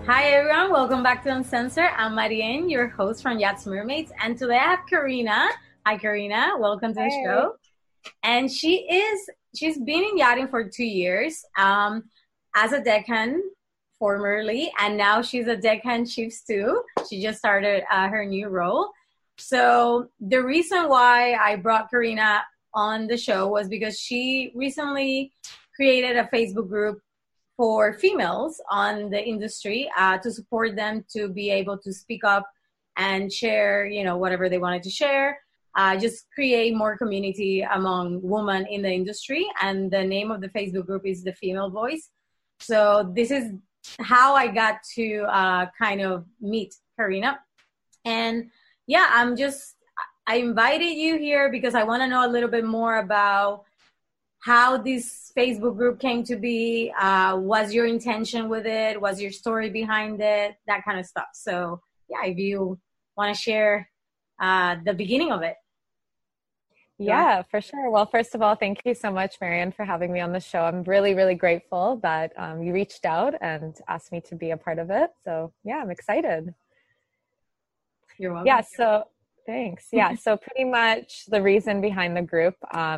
Hi everyone, welcome back to Uncensored. I'm Marianne, your host from Yachts Mermaids, and today I have Karina. Hi Karina, welcome to the Hey. show. And she's been in yachting for 2 years as a deckhand formerly, and now she's a deckhand chief too. She just started her new role. So the reason why I brought Karina on the show was because she recently created a Facebook group for females on the industry to support them to be able to speak up and share, whatever they wanted to share. Just create more community among women in the industry. And the name of the Facebook group is The Female Voice. So this is how I got to kind of meet Karina. And yeah, I invited you here because I want to know a little bit more about how this Facebook group came to be. Was your intention with it? Was your story behind it? That kind of stuff. So yeah, if you want to share the beginning of it. Yeah, for sure. Well, first of all, thank you so much, Marianne, for having me on the show. I'm really, really grateful that you reached out and asked me to be a part of it. So yeah, I'm excited. You're welcome. Yeah, so thanks. Yeah, so pretty much the reason behind the group.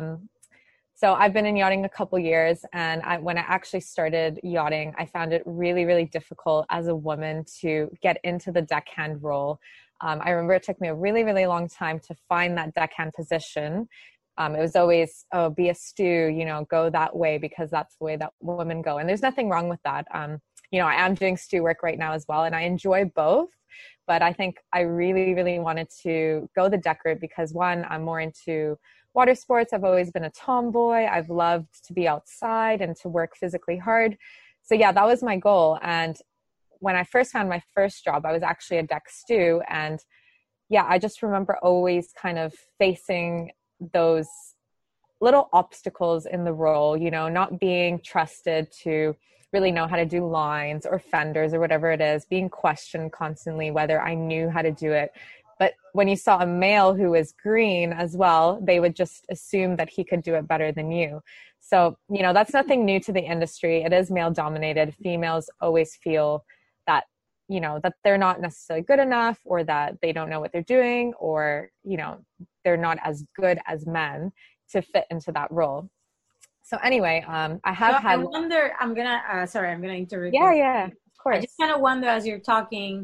So I've been in yachting a couple years, and when I actually started yachting, I found it really, really difficult as a woman to get into the deckhand role. I remember it took me a really, really long time to find that deckhand position. It was always, oh, be a stew, go that way because that's the way that women go. And there's nothing wrong with that. I am doing stew work right now as well, and I enjoy both. But I think I really, really wanted to go the deck route because, one, I'm more into water sports. I've always been a tomboy. I've loved to be outside and to work physically hard. So yeah, that was my goal. And when I first found my first job, I was actually a deck stew. And yeah, I just remember always kind of facing those little obstacles in the role, not being trusted to really know how to do lines or fenders or whatever it is, being questioned constantly whether I knew how to do it. But when you saw a male who was green as well, they would just assume that he could do it better than you. So, that's nothing new to the industry. It is male dominated. Females always feel that, that they're not necessarily good enough, or that they don't know what they're doing, or, they're not as good as men to fit into that role. So anyway, I wonder, I'm going to, sorry, I'm going to interrupt you. Yeah, of course. I just kind of wonder as you're talking,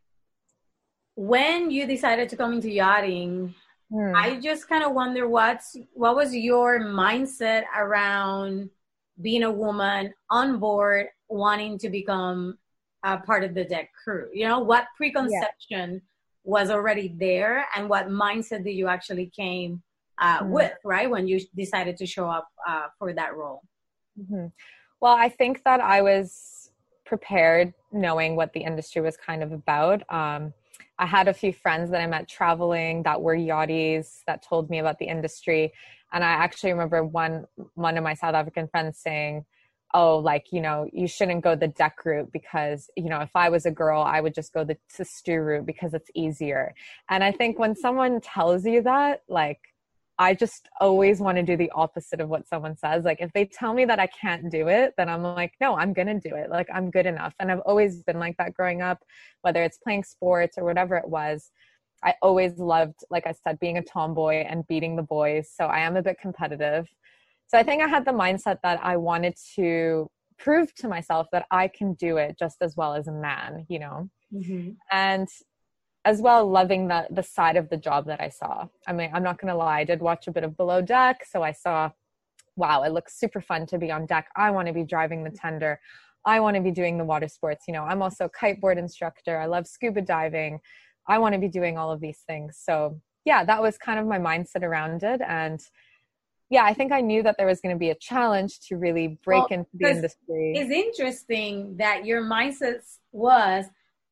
when you decided to come into yachting, I just kind of wonder what was your mindset around being a woman on board, wanting to become a part of the deck crew? What preconception was already there, and what mindset did you actually came with, right, when you decided to show up for that role? Mm-hmm. Well, I think that I was prepared, knowing what the industry was kind of about. I had a few friends that I met traveling that were yachties that told me about the industry. And I actually remember one of my South African friends saying, oh, you shouldn't go the deck route because, if I was a girl, I would just go the stew route because it's easier. And I think when someone tells you that, I just always want to do the opposite of what someone says. If they tell me that I can't do it, then I'm like, no, I'm going to do it. I'm good enough. And I've always been like that growing up, whether it's playing sports or whatever it was. I always loved, like I said, being a tomboy and beating the boys. So I am a bit competitive. So I think I had the mindset that I wanted to prove to myself that I can do it just as well as a man, Mm-hmm. And as well, loving the side of the job that I saw. I mean, I'm not going to lie. I did watch a bit of Below Deck. So I saw, wow, it looks super fun to be on deck. I want to be driving the tender. I want to be doing the water sports. I'm also a kiteboard instructor. I love scuba diving. I want to be doing all of these things. So yeah, that was kind of my mindset around it. And yeah, I think I knew that there was going to be a challenge to really break into the industry. It's interesting that your mindset was,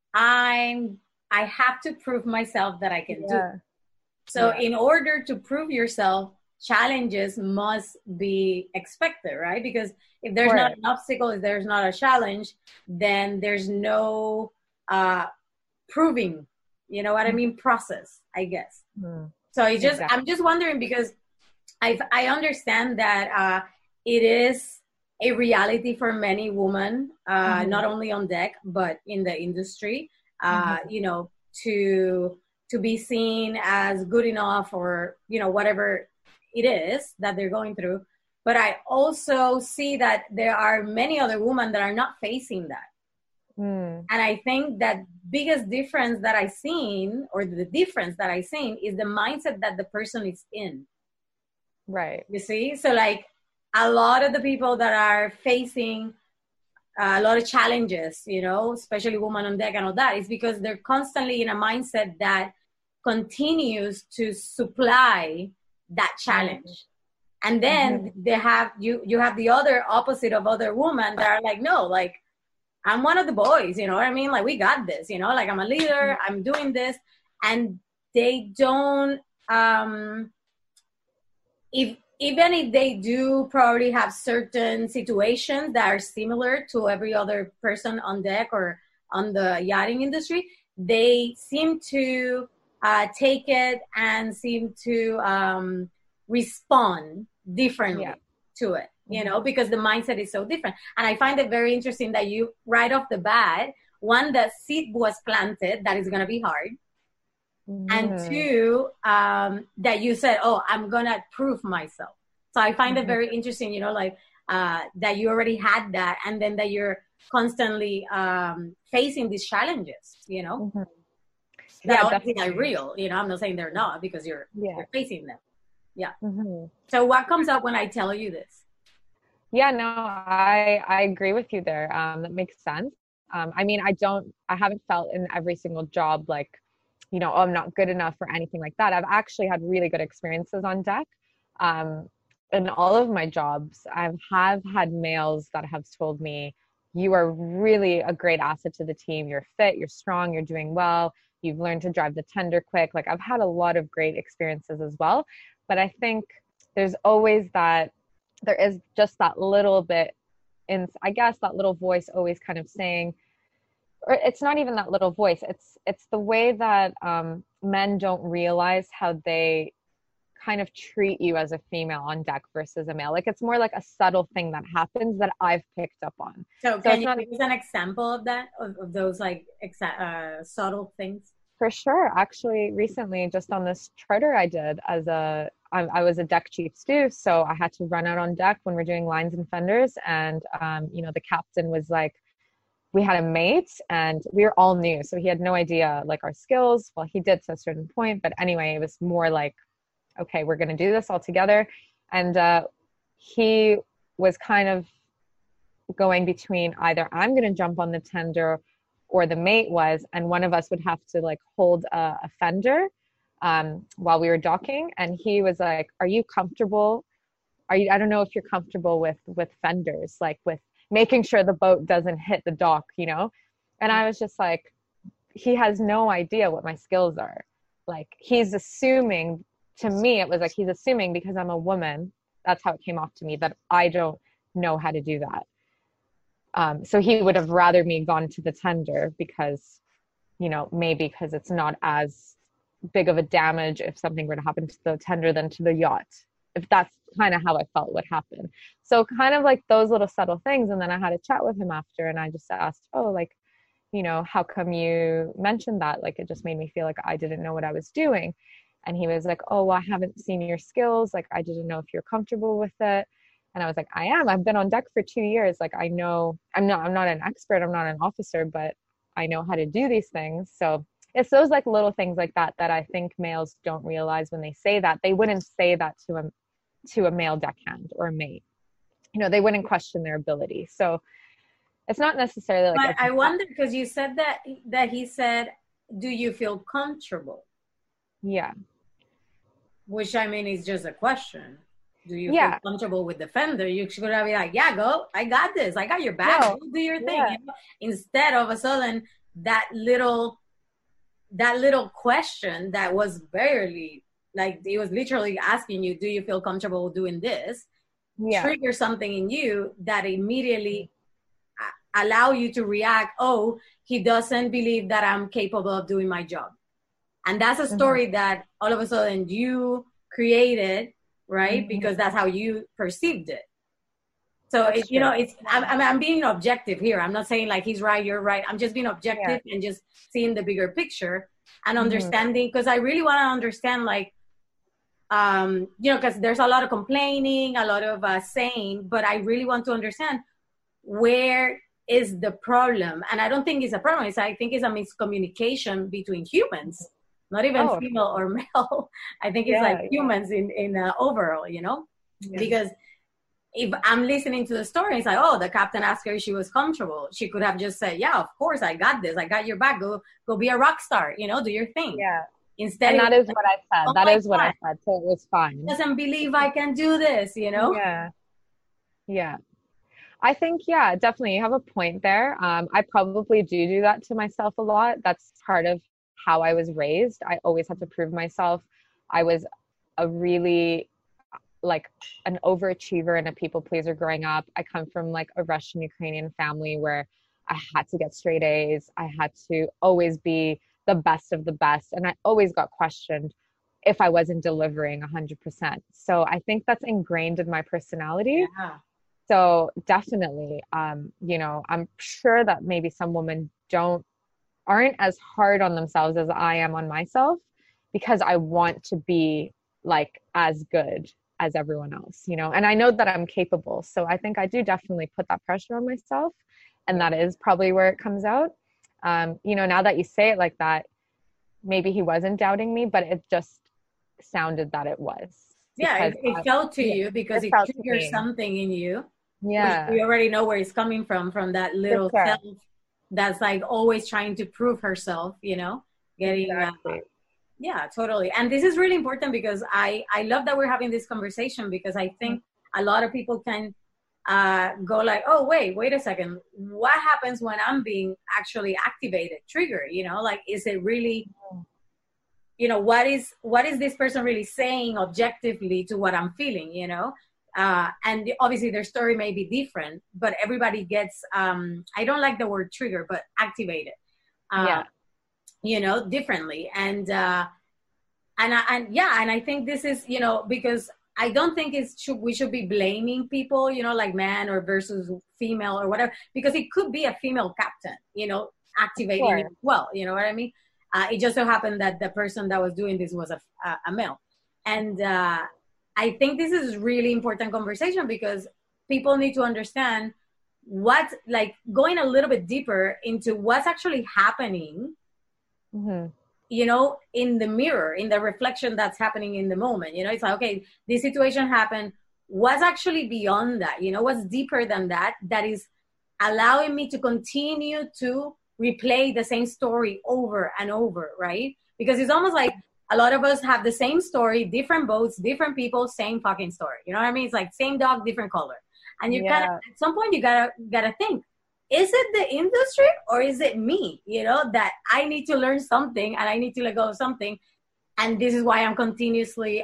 I have to prove myself that I can do it. So in order to prove yourself, challenges must be expected, right? Because if there's not an obstacle, if there's not a challenge, then there's no proving, what I mean, process, I guess. So I'm just wondering because I understand that it is a reality for many women, not only on deck, but in the industry, you know, to be seen as good enough or, you know, whatever it is that they're going through. But I also see that there are many other women that are not facing that. And I think that biggest difference that I seen, or the difference that I seen, is the mindset that the person is in. Right. You see? So like a lot of the people that are facing a lot of challenges, you know, especially women on deck and all that, is because they're constantly in a mindset that continues to supply that challenge. And then they have, you have the other opposite of other women that are like, no, like, I'm one of the boys, you know what I mean? Like, we got this, you know, like, I'm a leader, I'm doing this. And they don't, even if they do probably have certain situations that are similar to every other person on deck or on the yachting industry, they seem to take it and seem to respond differently to it, you know, because the mindset is so different. And I find it very interesting that you, right off the bat, one, the seed was planted that is going to be hard. And two, that you said, oh, I'm going to prove myself. So I find it very interesting, you know, like that you already had that, and then that you're constantly facing these challenges, you know. That obviously are real, you know. I'm not saying they're not, because you're facing them. Yeah. So what comes up when I tell you this? Yeah, no, I agree with you there. That makes sense. I mean, I haven't felt in every single job like, you know, oh, I'm not good enough or anything like that. I've actually had really good experiences on deck. In all of my jobs, I have had males that have told me, you are really a great asset to the team. You're fit, you're strong, you're doing well. You've learned to drive the tender quick. Like, I've had a lot of great experiences as well. But I think there's always that, there is just that little bit in, I guess, that little voice always kind of saying, or it's not even that little voice. It's the way that men don't realize how they kind of treat you as a female on deck versus a male. Like, it's more like a subtle thing that happens that I've picked up on. So can you give us an example of that, of those like subtle things? For sure. Actually, recently, just on this charter I did I was a deck chief stew, so I had to run out on deck when we're doing lines and fenders. And, you know, the captain was like, we had a mate and we were all new. So he had no idea like our skills. Well, he did to a certain point, but anyway, it was more like, okay, we're going to do this all together. And he was kind of going between either I'm going to jump on the tender or the mate was, and one of us would have to like hold a fender while we were docking. And he was like, are you comfortable? I don't know if you're comfortable with fenders, like with making sure the boat doesn't hit the dock, you know? And I was just like, he has no idea what my skills are. Like, he's assuming, to me, it was like, he's assuming because I'm a woman, that's how it came off to me, that I don't know how to do that. So he would have rather me gone to the tender because, you know, maybe because it's not as big of a damage if something were to happen to the tender than to the yacht. If that's kind of how I felt would happen. So kind of like those little subtle things. And then I had a chat with him after, and I just asked, oh, like, you know, how come you mentioned that? Like, it just made me feel like I didn't know what I was doing. And he was like, oh, well, I haven't seen your skills. Like, I didn't know if you're comfortable with it. And I was like, I am. I've been on deck for 2 years. Like, I know I'm not an expert. I'm not an officer, but I know how to do these things. So it's those like little things like that I think males don't realize when they say that. They wouldn't say that to a male deckhand or a mate. You know, they wouldn't question their ability. So it's not necessarily like. But I wonder, because you said that he said, do you feel comfortable? Yeah. Which, I mean, is just a question. Do you feel comfortable with the fender? You should be like, yeah, go. I got this. I got your back. No. Do your thing. Yeah. You know? Instead of a sudden that little question that was barely, like, it was literally asking you, do you feel comfortable doing this? Trigger something in you that immediately allow you to react, oh, he doesn't believe that I'm capable of doing my job. And that's a story that all of a sudden you created, right? Because that's how you perceived it. So That's it, you know, true. it's I'm being objective here. I'm not saying like he's right, you're right. I'm just being Yeah. objective and just seeing the bigger picture and Hmm. understanding, because I really want to understand, like, you know, because there's a lot of complaining, a lot of saying, but I really want to understand where is the problem. And I don't think it's a problem. I think it's a miscommunication between humans, not even Oh, female or male. I think it's like yeah, yeah, humans in overall, you know, yeah. because if I'm listening to the story, it's like, oh, the captain asked her if she was comfortable. She could have just said, yeah, of course, I got this. I got your back. Go be a rock star, you know, do your thing. Yeah. Instead, And it that was is like, what I said. oh That my is what God, I said. So it was fine. doesn't believe I can do this, you know? Yeah. Yeah. I think, yeah, definitely. You have a point there. I probably do that to myself a lot. That's part of how I was raised. I always had to prove myself. I was a really like an overachiever and a people pleaser growing up. I come from like a Russian Ukrainian family where I had to get straight A's. I had to always be the best of the best. And I always got questioned if I wasn't delivering 100%. So I think that's ingrained in my personality. Yeah. So definitely, you know, I'm sure that maybe some women aren't as hard on themselves as I am on myself because I want to be like as good as everyone else, you know, and I know that I'm capable. So I think I do definitely put that pressure on myself. And that is probably where it comes out. You know, now that you say it like that, maybe he wasn't doubting me, but it just sounded that it was Yeah, because it felt to yeah, you because it it felt to triggers me. something in you, which Yeah, we already know where it's coming from that for little sure. self that's like always trying to prove herself, you know, getting, Exactly. yeah, totally. And this is really important because I love that we're having this conversation, because I think a lot of people can go like, oh, wait a second. What happens when I'm being actually activated, triggered? You know, like, is it really, you know, what is this person really saying objectively to what I'm feeling, you know? And obviously their story may be different, but everybody gets, I don't like the word trigger, but activated, uh, Yeah. you know, differently. And yeah, and I think this is, you know, because I don't think we should be blaming people, you know, like man or versus female or whatever, because it could be a female captain, you know, Of activating it course. as well. You know what I mean? It just so happened that the person that was doing this was a male, and I think this is really important conversation because people need to understand what, like, going a little bit deeper into what's actually happening, Hmm. you know, in the mirror, in the reflection that's happening in the moment. You know, it's like, okay, this situation happened. What's actually beyond that? You know, what's deeper than that, that is allowing me to continue to replay the same story over and over, right? Because it's almost like a lot of us have the same story, different boats, different people, same fucking story. You know what I mean? It's like same dog, different color. And you kind of, Yeah. at some point, you gotta think, is it the industry or is it me? You know, that I need to learn something and I need to let go of something. And this is why I'm continuously,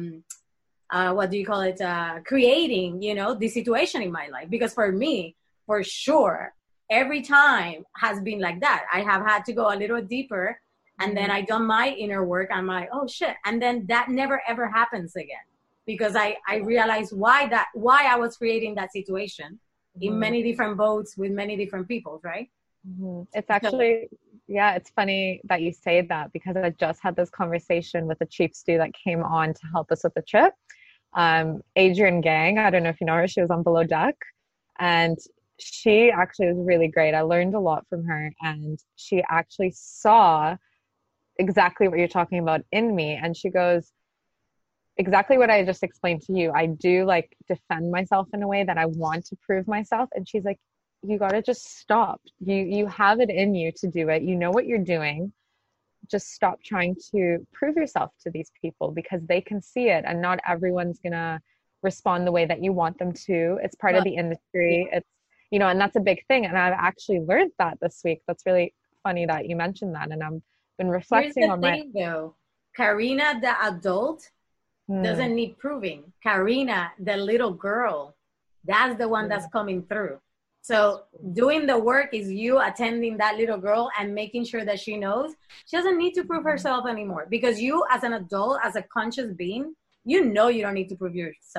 what do you call it? Creating, you know, this situation in my life. Because for me, for sure, every time has been like that. I have had to go a little deeper, and then Mhm. I done my inner work. I'm like, oh shit. And then that never ever happens again, because I realized why I was creating that situation in Mhm. many different boats with many different people, right? It's So actually, yeah, it's funny that you say that because I just had this conversation with a chief stew that came on to help us with the trip. Adrian Gang, I don't know if you know her, she was on Below Deck, and she actually was really great. I learned a lot from her, and she actually saw exactly what you're talking about in me. And she goes, exactly what I just explained to you. I do like defend myself in a way that I want to prove myself. And she's like, you got to just stop. You have it in you to do it. You know what you're doing. Just stop trying to prove yourself to these people because they can see it and not everyone's going to respond the way that you want them to. It's part of well, the yeah. industry. It's, you know, and that's a big thing. And I've actually learned that this week. That's really funny that you mentioned that. And I've been Here's reflecting the on my, thing though. Karina, the adult, hmm, doesn't need proving. Karina, the little girl, that's the one that's yeah, coming through. So doing the work is you attending that little girl and making sure that she knows she doesn't need to prove herself anymore, because you as an adult, as a conscious being, you know you don't need to prove yourself.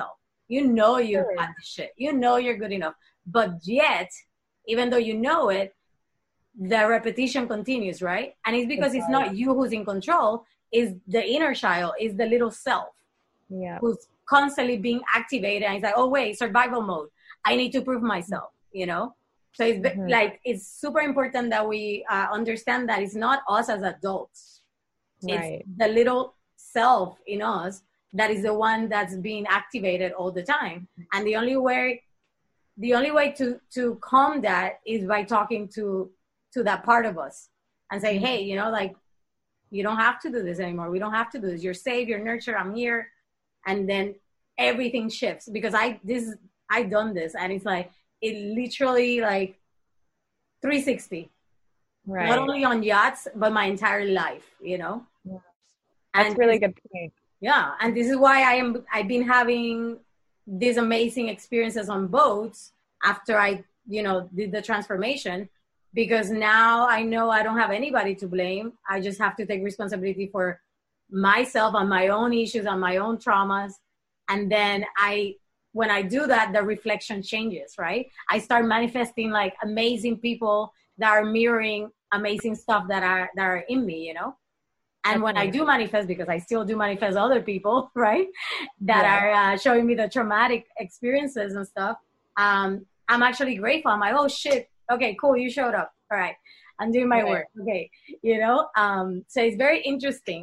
You know you Sure. got the shit. You know you're good enough. But yet, even though you know it, the repetition continues, right? And it's because it's not you who's in control, it's the inner child, it's the little self Yeah. who's constantly being activated. And it's like, oh, wait, survival mode. I need to prove myself, you know? So it's like, it's super important that we understand that it's not us as adults. Right. It's the little self in us that is the one that's being activated all the time. And the only way to calm that is by talking to that part of us and say, hey, you know, like, you don't have to do this anymore. We don't have to do this. You're safe, you're nurtured, I'm here. And then everything shifts because I've done this, and it's like, it literally like 360, Right. not only on yachts, but my entire life, you know? Yeah. That's really good point. Yeah. And this is why I've been having these amazing experiences on boats after I, you know, did the transformation, because now I know I don't have anybody to blame. I just have to take responsibility for myself and my own issues and my own traumas. And then when I do that, the reflection changes, right? I start manifesting like amazing people that are mirroring amazing stuff that are in me, you know? And when I do manifest, because I still do manifest other people, right, that are showing me the traumatic experiences and stuff, I'm actually grateful. I'm like, oh, shit. Okay, cool. You showed up. All right. I'm doing my work. Okay. You know, so it's very interesting.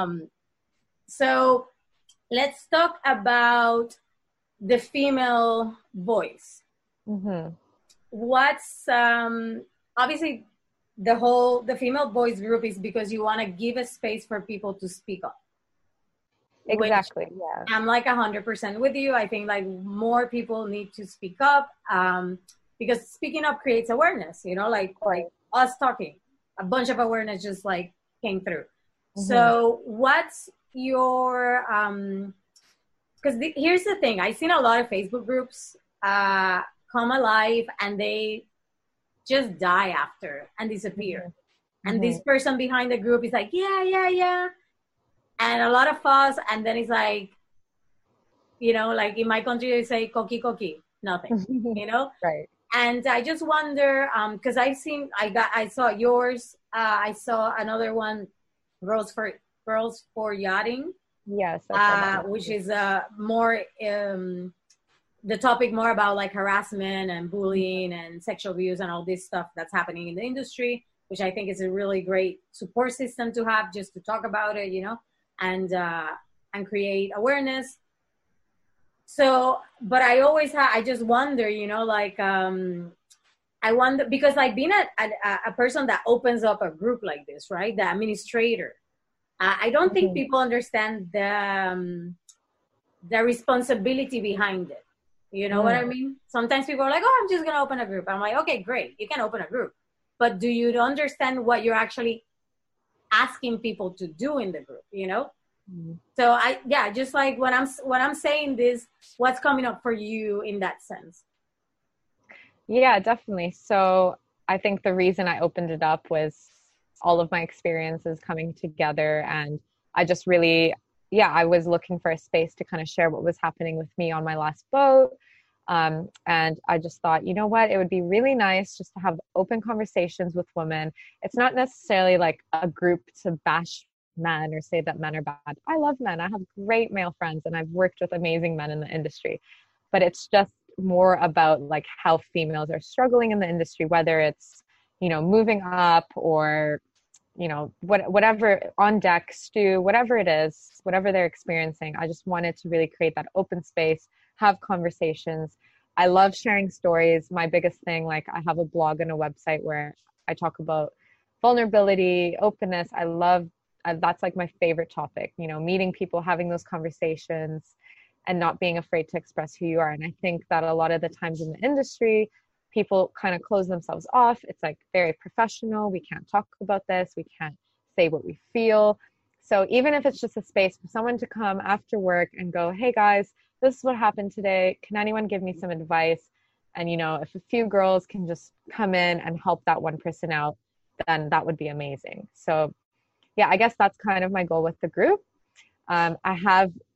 So let's talk about the female voice. What's obviously the female voice group is because you want to give a space for people to speak up. Exactly. Yeah. I'm like 100% with you. I think like more people need to speak up, because speaking up creates awareness, you know, like us talking, a bunch of awareness just like came through. So what's your, because here's the thing, I've seen a lot of Facebook groups come alive and they just die after and disappear. And this person behind the group is like, yeah. And a lot of fuss. And then it's like, you know, like in my country, they say, koki, nothing, you know? Right. And I just wonder, because I saw yours. I saw another one, Girls for Yachting. Yes. Which is more, the topic more about like harassment and bullying and sexual abuse and all this stuff that's happening in the industry, which I think is a really great support system to have, just to talk about it, you know, and create awareness. So, but I just wonder, you know, like, I wonder, because like being a person that opens up a group like this, right? The administrator, I don't think people understand the responsibility behind it. You know what I mean? Sometimes people are like, oh, I'm just going to open a group. I'm like, okay, great. You can open a group. But do you understand what you're actually asking people to do in the group, you know? So just like when I'm saying this, what's coming up for you in that sense? Yeah, definitely. So I think the reason I opened it up was all of my experiences coming together. And I just really, I was looking for a space to kind of share what was happening with me on my last boat. And I just thought, you know what, it would be really nice just to have open conversations with women. It's not necessarily like a group to bash men or say that men are bad. I love men. I have great male friends and I've worked with amazing men in the industry, but it's just more about like how females are struggling in the industry, whether it's, you know, moving up or, you know, whatever on deck, stew, whatever it is, whatever they're experiencing. I just wanted to really create that open space, have conversations. I love sharing stories. My biggest thing, like I have a blog and a website where I talk about vulnerability, openness. That's like my favorite topic, you know, meeting people, having those conversations and not being afraid to express who you are. And I think that a lot of the times in the industry, people kind of close themselves off. It's like very professional. We can't talk about this. We can't say what we feel. So even if it's just a space for someone to come after work and go, hey guys, this is what happened today. Can anyone give me some advice? And, you know, if a few girls can just come in and help that one person out, then that would be amazing. So yeah, I guess that's kind of my goal with the group. I have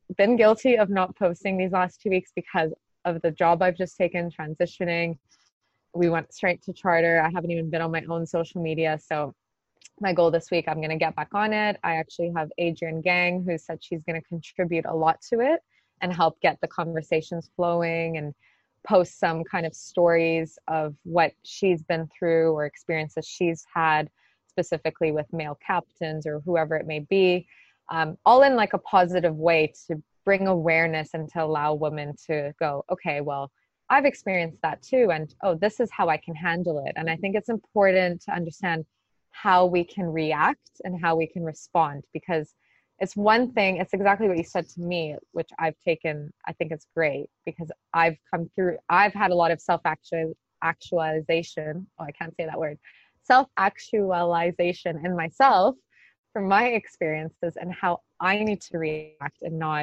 been guilty of not posting these last 2 weeks because of the job I've just taken, transitioning. We went straight to charter. I haven't even been on my own social media. So my goal this week, I'm going to get back on it. I actually have Adrienne Gang, who said she's going to contribute a lot to it and help get the conversations flowing and post some kind of stories of what she's been through or experiences she's had, specifically with male captains or whoever it may be, all in like a positive way to bring awareness and to allow women to go, okay, well, I've experienced that too. And, oh, this is how I can handle it. And I think it's important to understand how we can react and how we can respond, because it's one thing, it's exactly what you said to me, which I've taken, I think it's great because I've had a lot of self-actualization. Oh, I can't say that word. Self-actualization in myself from my experiences and how I need to react and not,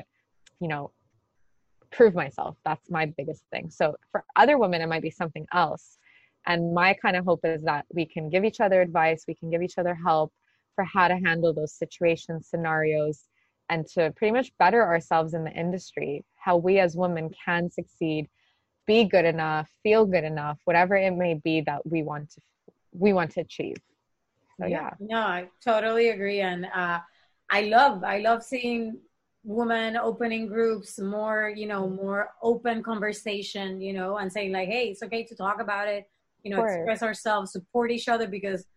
prove myself. That's my biggest thing. So for other women, it might be something else. And my kind of hope is that we can give each other advice, we can give each other help for how to handle those situations, scenarios, and to pretty much better ourselves in the industry, how we as women can succeed, be good enough, feel good enough, whatever it may be that we want to achieve. So yeah. No, I totally agree. And I love seeing women opening groups, more, more open conversation, and saying like, hey, it's okay to talk about it, express ourselves, support each other, because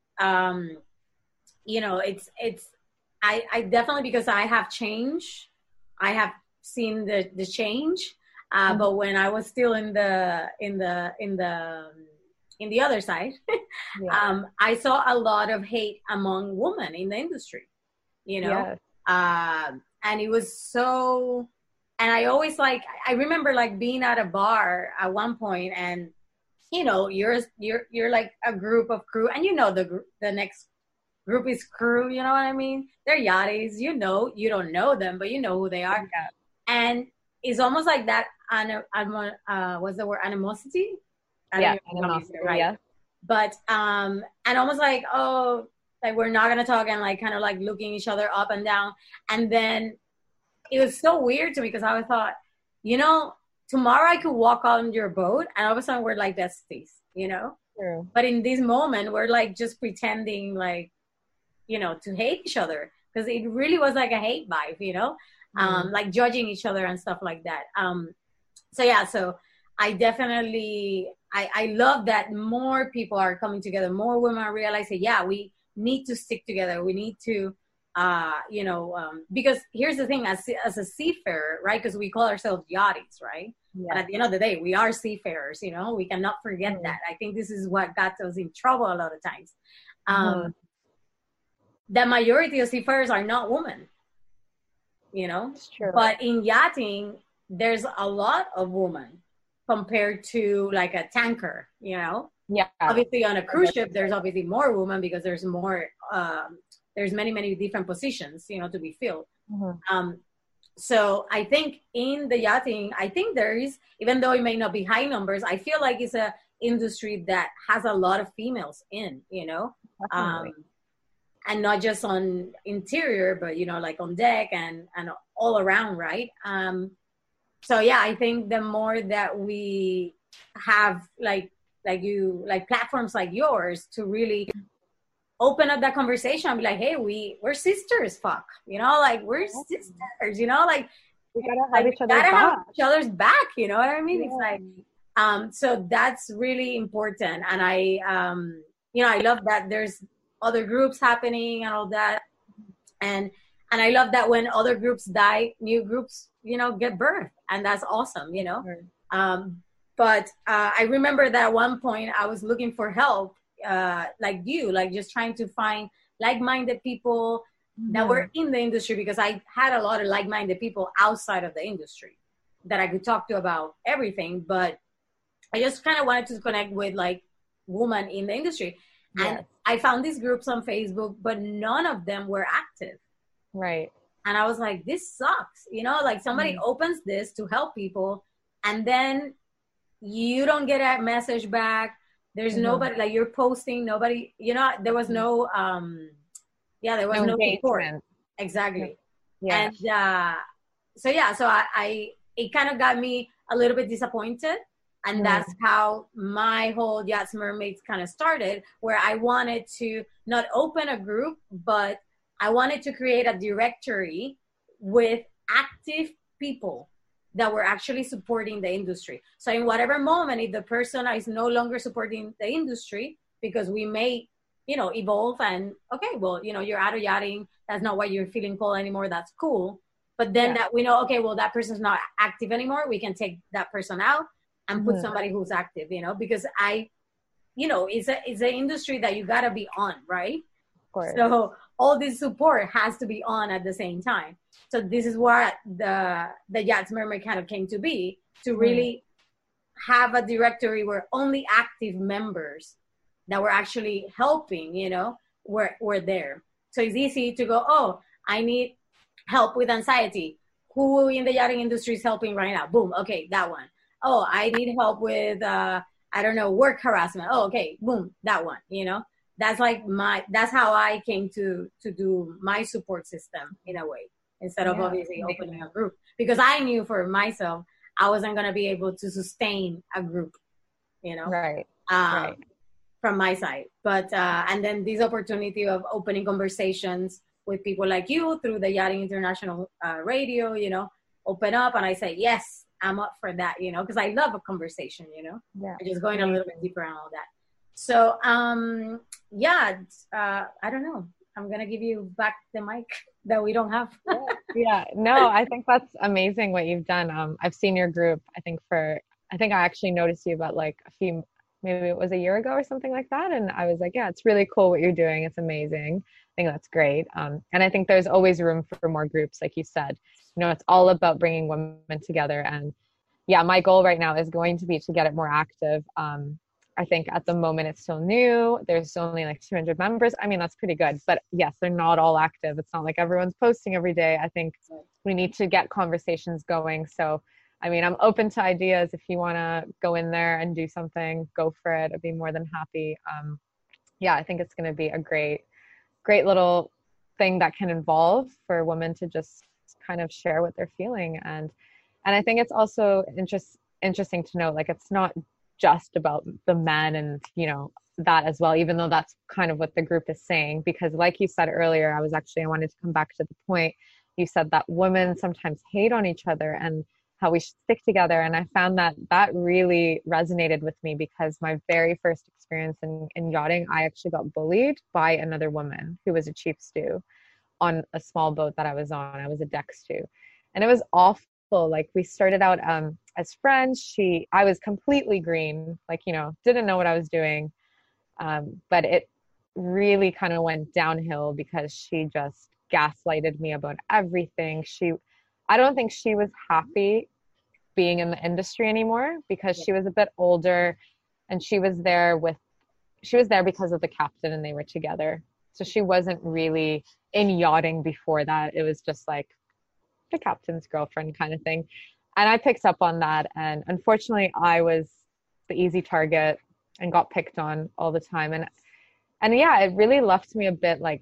it's I definitely, because I have changed, I have seen the change, but when I was still in the other side, I saw a lot of hate among women in the industry, yes. And it was so, and I always I remember being at a bar at one point, and you're like a group of crew, and the next group is crew, you know what I mean? They're yachties, you don't know them, but you know who they are. Yeah. And it's almost like that, what's the word, animosity? Animosity, right? Yeah. But, and almost like, oh, like we're not going to talk, and kind of looking each other up and down. And then it was so weird to me, because I thought, tomorrow I could walk on your boat and all of a sudden we're like besties, True. But in this moment, we're just pretending to hate each other, because it really was like a hate vibe, judging each other and stuff like that. So I definitely, I love that more people are coming together, more women are realizing, we need to stick together. We need to, because here's the thing, as a seafarer, right? Because we call ourselves yachties, right? Yeah. And at the end of the day, we are seafarers, we cannot forget that. I think this is what got us in trouble a lot of times. The majority of seafarers are not women, It's true. But in yachting, there's a lot of women compared to a tanker, Yeah. Obviously on a cruise ship, there's obviously more women, because there's more, there's many, many different positions, to be filled. Mm-hmm. So I think in the yachting, I think there is, even though it may not be high numbers, I feel like it's a industry that has a lot of females in, and not just on interior, but, on deck and all around, right? So yeah, I think the more that we have platforms like yours to really open up that conversation and be like, hey, we're sisters, we're sisters, we gotta have each other's back, you know what I mean? Yeah. It's so that's really important. And I love that there's other groups happening and all that. And I love that when other groups die, new groups, get birthed, and that's awesome, Sure. But I remember that at one point I was looking for help, just trying to find like-minded people that were in the industry, because I had a lot of like-minded people outside of the industry that I could talk to about everything. But I just kind of wanted to connect with women in the industry. Yes. And I found these groups on Facebook, but none of them were active. Right. And I was like, this sucks. Somebody opens this to help people, and then you don't get a message back. There's nobody, you're posting, nobody, there was no, there was no support. Exactly. Yeah. so yeah, so I it kind of got me a little bit disappointed. And that's how my whole Yachts Mermaids kind of started, where I wanted to not open a group, but I wanted to create a directory with active people that were actually supporting the industry. So in whatever moment, if the person is no longer supporting the industry, because we may, evolve and, okay, well, you're out of yachting. That's not what you're feeling called anymore. That's cool. But then that we know, okay, well, that person's not active anymore. We can take that person out and put somebody who's active, because it's an industry that you gotta be on, right? Of course. So all this support has to be on at the same time. So this is what the Yachts Mermaid kind of came to be, to really have a directory where only active members that were actually helping, were there. So it's easy to go, oh, I need help with anxiety. Who in the yachting industry is helping right now? Boom. Okay, that one. Oh, I need help with, work harassment. Oh, okay, boom, that one, That's that's how I came to do my support system in a way, instead of obviously opening a group. Because I knew for myself, I wasn't going to be able to sustain a group, Right. From my side. But, and then this opportunity of opening conversations with people like you through the Yachting International radio, open up, and I say, yes, I'm up for that, because I love a conversation, just going a little bit deeper on all that. So, I don't know. I'm going to give you back the mic that we don't have. No, I think that's amazing what you've done. I've seen your group, I think I actually noticed you about like maybe it was a year ago or something like that. And I was like, yeah, it's really cool what you're doing. It's amazing. I think that's great. And I think there's always room for more groups, like you said. It's all about bringing women together. And yeah, my goal right now is going to be to get it more active. I think at the moment it's still new. There's only like 200 members. I mean, that's pretty good. But yes, they're not all active. It's not like everyone's posting every day. I think we need to get conversations going. So, I mean, I'm open to ideas. If you want to go in there and do something, go for it. I'd be more than happy. I think it's going to be a great little thing that can involve for women to just kind of share what they're feeling. And I think it's also interesting to note, like, it's not just about the men and, that as well, even though that's kind of what the group is saying, because like you said earlier, I wanted to come back to the point. You said that women sometimes hate on each other and how we should stick together. And I found that really resonated with me, because my very first experience in yachting, I actually got bullied by another woman who was a chief stew on a small boat that I was on. I was a deck stew, and it was awful. Like, we started out as friends. I was completely green, like, didn't know what I was doing. But it really kind of went downhill because she just gaslighted me about everything. I don't think she was happy being in the industry anymore, because she was a bit older, and she was there because of the captain and they were together. So she wasn't really in yachting before that. It was just like the captain's girlfriend kind of thing. And I picked up on that. And unfortunately, I was the easy target and got picked on all the time. And yeah, it really left me a bit like,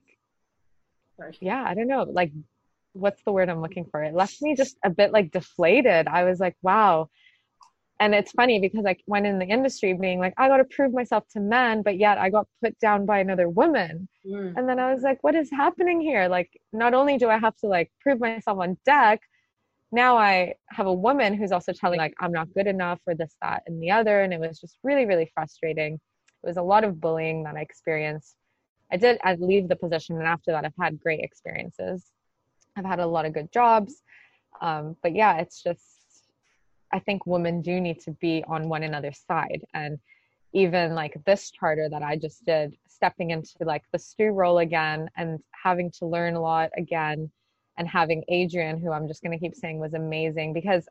I don't know, like, what's the word I'm looking for? It left me just a bit like deflated. I was like, wow. And it's funny because I went in the industry being like, I got to prove myself to men, but yet I got put down by another woman. And then I was like, what is happening here? Like, not only do I have to like prove myself on deck, now I have a woman who's also telling like, I'm not good enough for this, that, and the other. And it was just really, really frustrating. It was a lot of bullying that I experienced. I'd leave the position. And after that, I've had great experiences. I've had a lot of good jobs. But yeah, it's just, I think women do need to be on one another's side. And even like this charter that I just did, stepping into like the stew role again and having to learn a lot again, and having Adrian, who I'm just going to keep saying was amazing, because,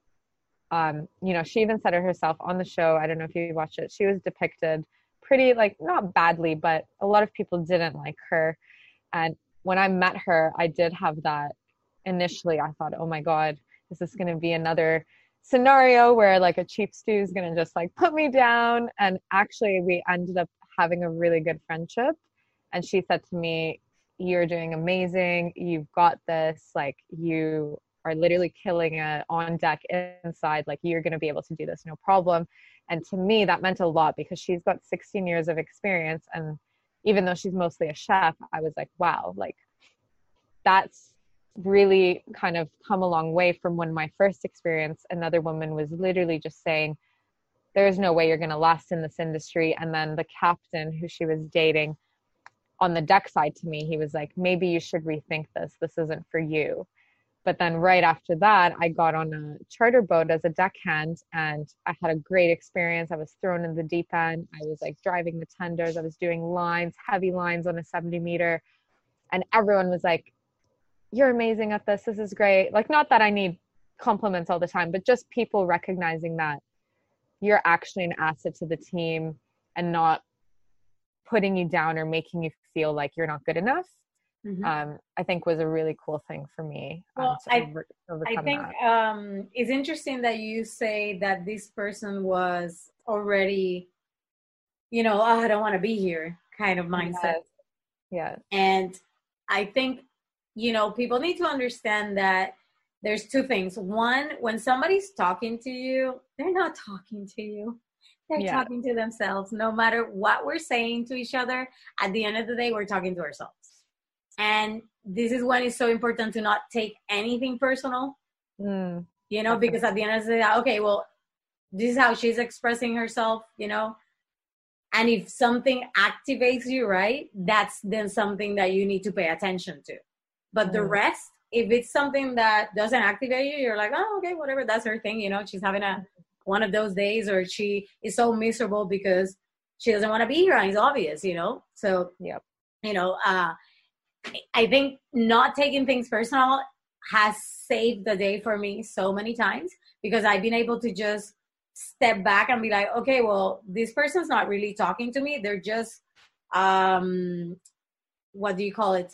she even said it herself on the show. I don't know if you watched it. She was depicted pretty, like, not badly, but a lot of people didn't like her. And when I met her, I did have that initially. I thought, oh my God, is this going to be another scenario where like a chief stew is going to just like put me down? And actually we ended up having a really good friendship. And she said to me, you're doing amazing. You've got this. Like, you are literally killing it on deck inside. Like, you're going to be able to do this, no problem. And to me, that meant a lot because she's got 16 years of experience. And even though she's mostly a chef, I was like, wow, like that's really kind of come a long way from when my first experience, another woman was literally just saying, there's no way you're going to last in this industry. And then the captain who she was dating on the deck side to me, he was like, maybe you should rethink this. This isn't for you. But then right after that, I got on a charter boat as a deckhand and I had a great experience. I was thrown in the deep end. I was like driving the tenders. I was doing lines, heavy lines on a 70 meter. And everyone was like, you're amazing at this. This is great. Like, not that I need compliments all the time, but just people recognizing that you're actually an asset to the team and not putting you down or making you feel like you're not good enough. I think was a really cool thing for me. Well, I think it's interesting that you say that this person was already, you know, oh, I don't want to be here kind of mindset. Yeah. And I think, you know, people need to understand that there's two things. One, when somebody's talking to you, they're not talking to you. They're talking to themselves. No matter what we're saying to each other, at the end of the day, we're talking to ourselves. And this is when it's so important to not take anything personal, you know, because at the end of the day, okay, well, this is how she's expressing herself, you know, and if something activates you, right, that's then something that you need to pay attention to. But the rest, if it's something that doesn't activate you, you're like, oh, okay, whatever, that's her thing, you know, she's having one of those days, or she is so miserable because she doesn't want to be here, and it's obvious, you know. So, you know, I think not taking things personal has saved the day for me so many times, because I've been able to just step back and be like, okay, well, this person's not really talking to me. They're just, what do you call it?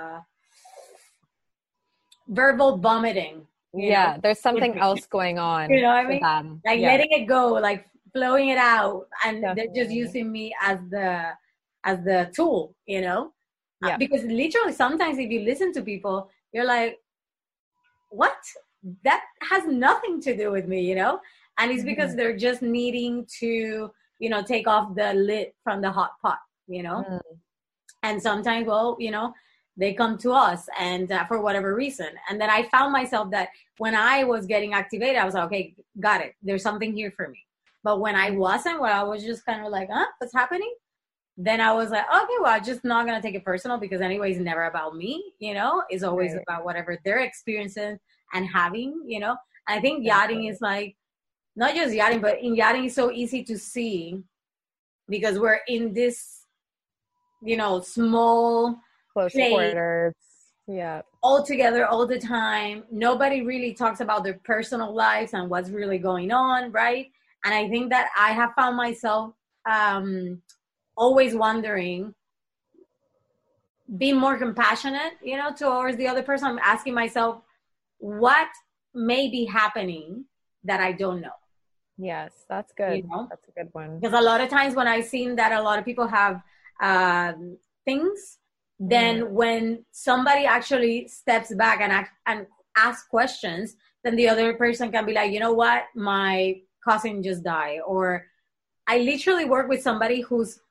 Verbal vomiting. You know? There's something else going on. You know what I mean? Them. Like letting it go, like flowing it out. And they're just using me as the tool, you know? Because literally sometimes if you listen to people, you're like, what? That has nothing to do with me, you know? And it's because they're just needing to, you know, take off the lid from the hot pot, you know? And sometimes, well, you know, they come to us and for whatever reason. And then I found myself that when I was getting activated, I was like, okay, got it. There's something here for me. But when I wasn't, where I was just kind of like, what's happening? Then I was like, okay, well, I'm just not going to take it personal, because anyway, it's never about me, you know, it's always about whatever they're experiencing and having, you know. And I think yachting is like, not just yachting, but in yachting it's so easy to see, because we're in this, you know, small, close quarters, all together all the time. Nobody really talks about their personal lives and what's really going on, right? And I think that I have found myself always wondering, being more compassionate, you know, towards the other person. I'm asking myself, what may be happening that I don't know? Yes, that's good. You know? That's a good one. Because a lot of times when I've seen that a lot of people have things, then when somebody actually steps back and asks questions, then the other person can be like, you know what, my cousin just died. Or I literally work with somebody whose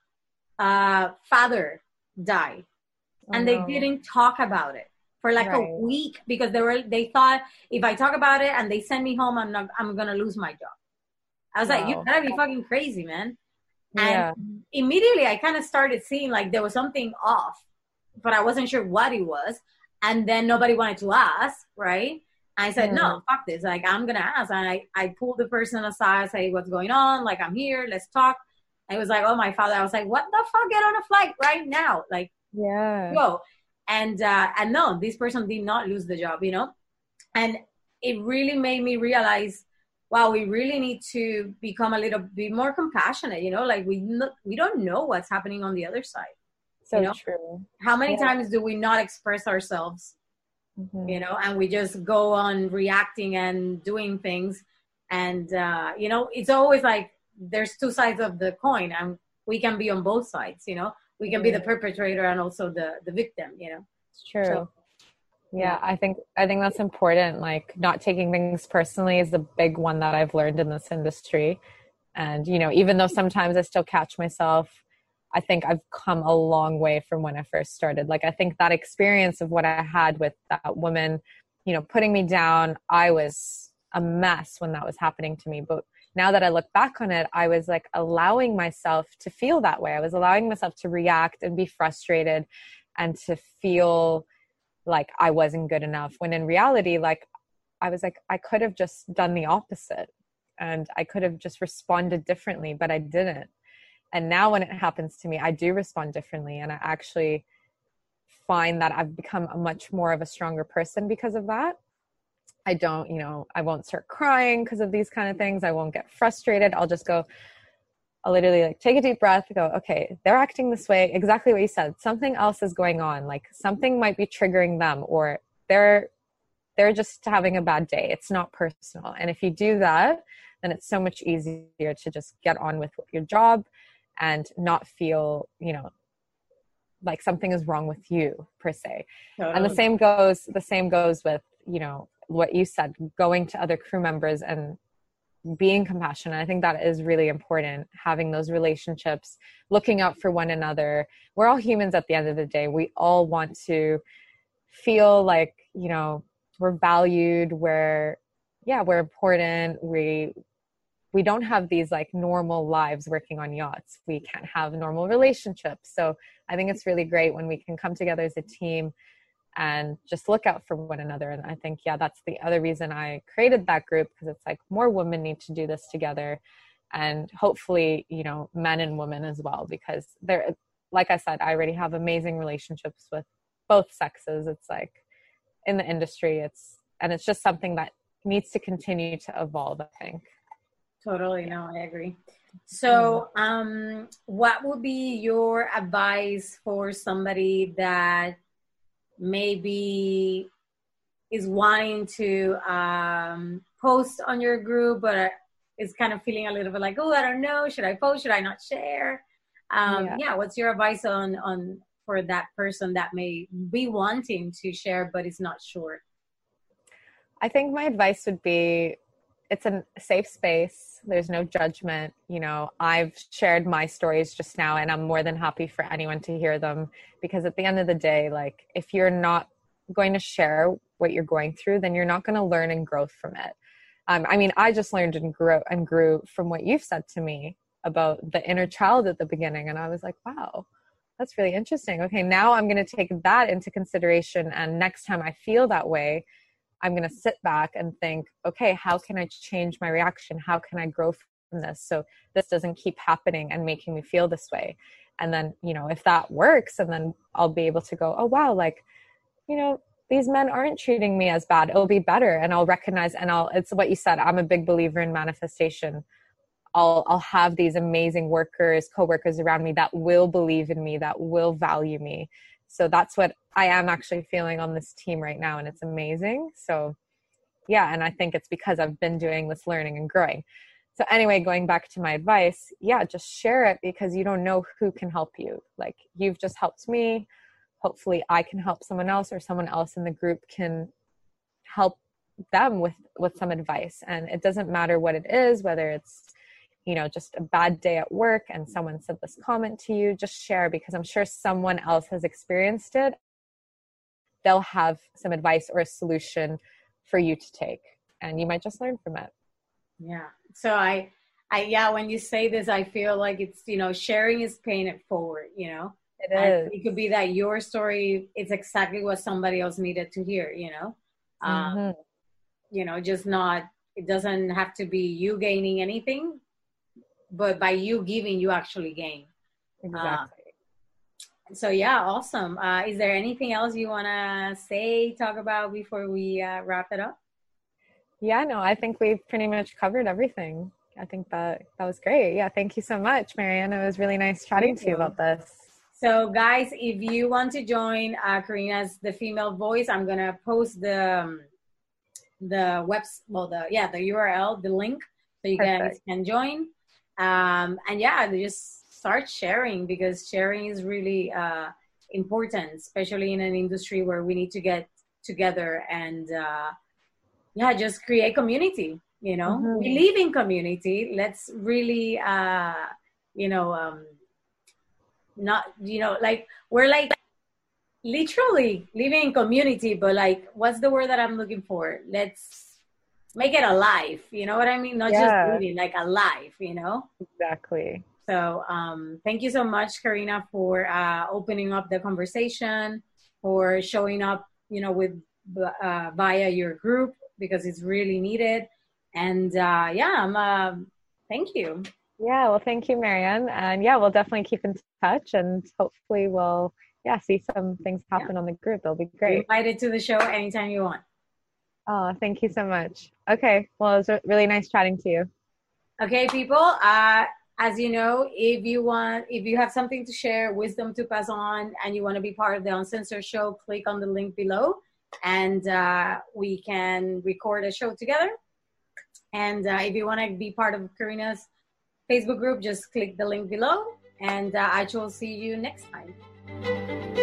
father died, and they didn't talk about it for like a week, because they thought if I talk about it and they send me home, I'm gonna lose my job. I was like, you gotta be fucking crazy, man. And immediately I kind of started seeing like there was something off, but I wasn't sure what it was. And then nobody wanted to ask, right? I said, no, fuck this. Like, I'm going to ask. And I pulled the person aside, say, what's going on? Like, I'm here. Let's talk. And it was like, oh, my father. I was like, what the fuck? Get on a flight right now. Like, go. And no, this person did not lose the job, you know? And it really made me realize, wow, we really need to become a little bit more compassionate, you know? Like, we don't know what's happening on the other side. So you know? true. How many times do we not express ourselves, you know, and we just go on reacting and doing things. And, you know, it's always like there's two sides of the coin, and we can be on both sides, you know. We can be the perpetrator and also the victim, you know. It's true. Yeah, I think that's important. Like not taking things personally is the big one that I've learned in this industry. And, even though sometimes I still catch myself, I think I've come a long way from when I first started. Like I think that experience of what I had with that woman, putting me down, I was a mess when that was happening to me. But now that I look back on it, I was like allowing myself to feel that way. I was allowing myself to react and be frustrated and to feel like I wasn't good enough, when in reality, like I was like, I could have just done the opposite and I could have just responded differently, but I didn't. And now when it happens to me, I do respond differently. And I actually find that I've become a much more of a stronger person because of that. I don't, I won't start crying because of these kind of things. I won't get frustrated. I'll literally like take a deep breath and go, okay, they're acting this way. Exactly what you said. Something else is going on. Like something might be triggering them, or they're just having a bad day. It's not personal. And if you do that, then it's so much easier to just get on with your job and not feel, like something is wrong with you per se. Totally. And the same goes with, what you said, going to other crew members and being compassionate. I think that is really important, having those relationships, looking out for one another. We're all humans at the end of the day. We all want to feel like, we're valued, we're important. We don't have these like normal lives working on yachts. We can't have normal relationships. So I think it's really great when we can come together as a team and just look out for one another. And I think, that's the other reason I created that group, because it's like more women need to do this together, and hopefully, men and women as well, because they're, like I said, I already have amazing relationships with both sexes. It's like in the industry, it's just something that needs to continue to evolve, I think. Totally. No, I agree. So, what would be your advice for somebody that maybe is wanting to post on your group, but is kind of feeling a little bit like, oh, I don't know, should I post, should I not share? What's your advice on for that person that may be wanting to share but is not sure? I think my advice would be, it's a safe space. There's no judgment. I've shared my stories just now, and I'm more than happy for anyone to hear them, because at the end of the day, like if you're not going to share what you're going through, then you're not going to learn and grow from it. I just learned and grew from what you've said to me about the inner child at the beginning. And I was like, wow, that's really interesting. Okay, now I'm going to take that into consideration. And next time I feel that way, I'm going to sit back and think, okay, how can I change my reaction? How can I grow from this so this doesn't keep happening and making me feel this way? And then, if that works, and then I'll be able to go, oh, wow, like, these men aren't treating me as bad. It'll be better. And I'll recognize, it's what you said. I'm a big believer in manifestation. I'll have these amazing coworkers around me that will believe in me, that will value me. So that's what I am actually feeling on this team right now. And it's amazing. So and I think it's because I've been doing this learning and growing. So anyway, going back to my advice, just share it, because you don't know who can help you. Like you've just helped me. Hopefully I can help someone else, or someone else in the group can help them with some advice. And it doesn't matter what it is, whether it's, just a bad day at work and someone said this comment to you, just share, because I'm sure someone else has experienced it. They'll have some advice or a solution for you to take, and you might just learn from it. Yeah. So I when you say this, I feel like it's, sharing is paying it forward, It is. It could be that your story is exactly what somebody else needed to hear, just not, it doesn't have to be you gaining anything, but by you giving, you actually gain. Exactly. So awesome. Is there anything else you want to talk about before we wrap it up? No, I think we've pretty much covered everything. I think that was great. Yeah, thank you so much, Marianne. It was really nice chatting to you about this. So guys, if you want to join Karina's The Female Voice, I'm going to post the URL, the link, so you guys can join. Just start sharing, because sharing is really important, especially in an industry where we need to get together and yeah, just create community. You know, Mm-hmm. we live in community. Let's really, you know, not, you know, like we're like literally living in community, but like, what's the word that I'm looking for? Let's make it alive. You know what I mean? Not just Yeah, living, like alive, you know? exactly. So thank you so much, Karina, for opening up the conversation, for showing up, you know, with via your group because it's really needed. And yeah, thank you. Yeah, well, thank you, Marianne. And yeah, we'll definitely keep in touch and hopefully we'll, yeah, see some things Yeah, happen on the group. It'll be you're great. invited to the show anytime you want. Oh, thank you so much. Okay, well, it was really nice chatting to you. Okay, people. As you know, if you have something to share, wisdom to pass on, and you want to be part of the Uncensored Show, click on the link below, and we can record a show together. And if you want to be part of Karina's Facebook group, just click the link below, and I will see you next time.